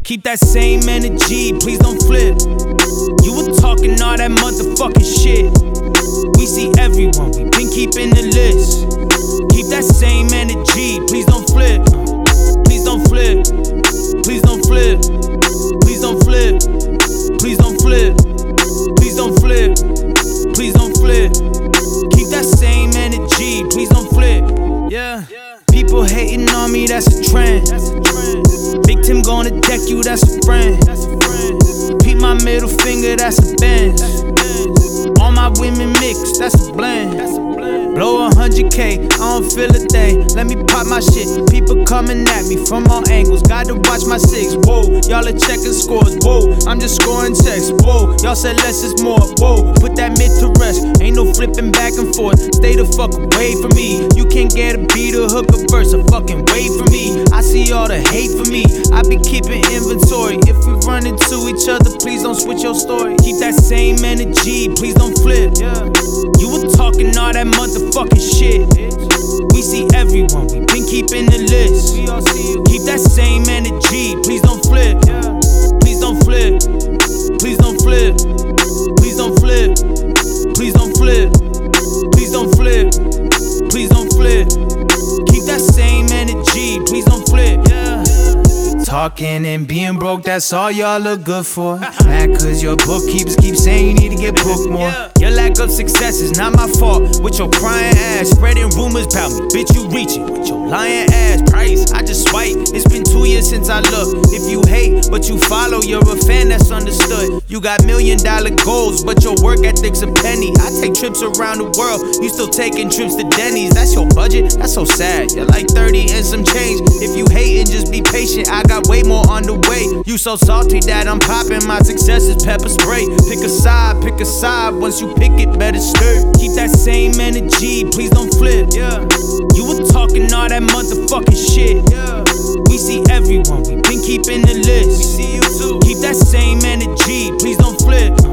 Keep that same energy, please don't flip. You were talking all that motherfucking shit. We see everyone, we been keeping the list. Keep that same energy, please don't flip. Please don't flip. Please don't flip. Please don't flip. Please don't flip. Please don't flip. Please don't flip. Keep that same energy, please don't flip. Yeah. People hating on me, that's a trend. Big Tim gonna deck you, that's a friend. Peep my middle finger, that's a Benz. All my women mix, that's a blend. Blow 100K, I don't feel a thing. Let me pop my shit. People coming at me from all angles. Gotta watch my six. Whoa, y'all are checking scores. Whoa, I'm just scoring checks. Whoa, y'all said less is more. Whoa, put that mid to rest. Ain't no flipping back and forth. Stay the fuck away from me. You can't get a beat or hook a verse. A fucking wait for me. I see all the hate for me. I be keeping inventory. If we run into each other, please don't switch your story. Keep that same energy. Please don't flip. You were talking all that motherfucking shit. We see everyone, we been keeping the list. Keep that same energy, please don't flip. Please don't flip. Please don't flip. Please don't flip. Please don't flip. Please don't flip. Please don't flip. Keep that same energy, please don't flip. Talking and being broke, that's all y'all look good for. Mad cause your bookkeepers keep saying you need to get booked more. Your lack of success is not my fault. With your crying ass, spreading rumors about me. Bitch, you reaching with your lying ass. Price, I just swipe. It's been 2 years since I looked. If you hate, but you follow, you're a fan that's understood. You got $1 million goals, but your work ethic's a penny. I take trips around the world, you still taking trips to Denny's. That's your budget? That's so sad. You're like 30 and some change. If you hating, just be patient. I got way more on the way. You so salty that I'm popping. My success is pepper spray. Pick a side, pick a side. Once you pick it, better stir. Keep that same energy, please don't flip. You were talking all that motherfucking shit. We see everyone, we been keeping the list. Keep that same energy, please don't flip.